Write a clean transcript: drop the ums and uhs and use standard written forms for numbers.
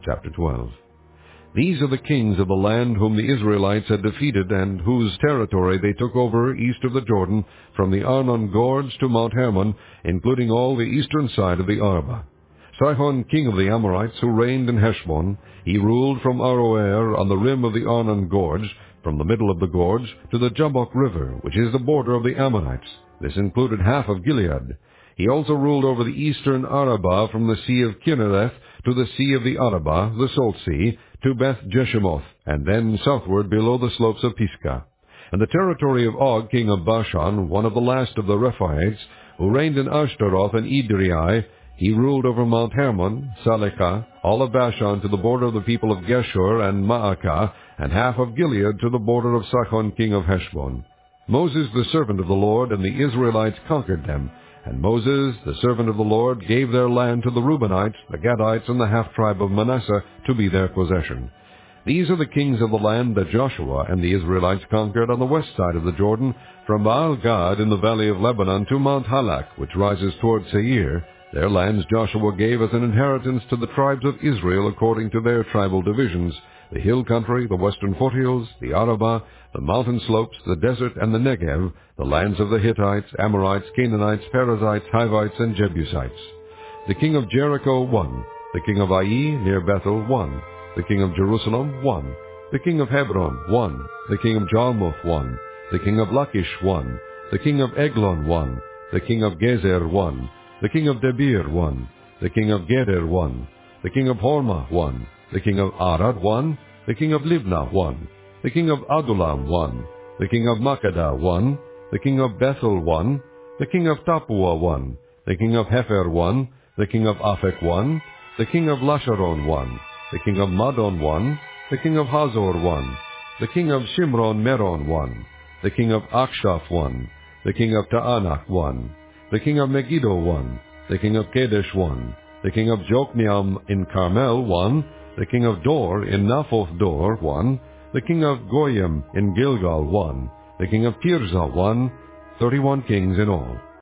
Chapter 12. These are the kings of the land whom the Israelites had defeated, and whose territory they took over east of the Jordan, from the Arnon Gorge to Mount Hermon, including all the eastern side of the Arba. Sihon, king of the Amorites, who reigned in Heshbon, he ruled from Aroer on the rim of the Arnon Gorge, from the middle of the gorge to the Jabbok River, which is the border of the Ammonites. This included half of Gilead. He also ruled over the eastern Arabah from the Sea of Kinnereth to the Sea of the Arabah, the Salt Sea, to Beth Jeshimoth, and then southward below the slopes of Pisgah. And the territory of Og, king of Bashan, one of the last of the Rephaites, who reigned in Ashtaroth and Edrei, he ruled over Mount Hermon, Salekah, all of Bashan to the border of the people of Geshur and Maacah, and half of Gilead to the border of Sihon, king of Heshbon. Moses, the servant of the Lord, and the Israelites conquered them. And Moses, the servant of the Lord, gave their land to the Reubenites, the Gadites, and the half-tribe of Manasseh to be their possession. These are the kings of the land that Joshua and the Israelites conquered on the west side of the Jordan, from Baal-Gad in the valley of Lebanon to Mount Halak, which rises toward Seir. Their lands Joshua gave as an inheritance to the tribes of Israel according to their tribal divisions: the hill country, the western foothills, the Arabah, the mountain slopes, the desert, and the Negev, the lands of the Hittites, Amorites, Canaanites, Perizzites, Hivites, and Jebusites. The king of Jericho, 1. The king of Ai, near Bethel, 1. The king of Jerusalem, 1. The king of Hebron, 1. The king of Jarmuth, 1. The king of Lachish, 1. The king of Eglon, 1. The king of Gezer, 1. The king of Debir, 1. The king of Geder, 1. The king of Hormah, 1. The king of Arad, 1. The king of Libnah, 1. The king of Adullam, 1. The king of Makkedah, 1. The king of Bethel, 1. The king of Tappuah, 1. The king of Hepher, 1. The king of Aphek, 1. The king of Lasharon, 1. The king of Madon, 1. The king of Hazor, 1. The king of Shimron Meron, 1. The king of Akshaph, 1. The king of Taanach, 1. The king of Megiddo, 1. The king of Kedesh, 1. The king of Jokneam in Carmel, 1. The king of Dor in Naphoth Dor, 1. The king of Goyim in Gilgal, 1. The king of Tirzah, 1. 31 kings in all.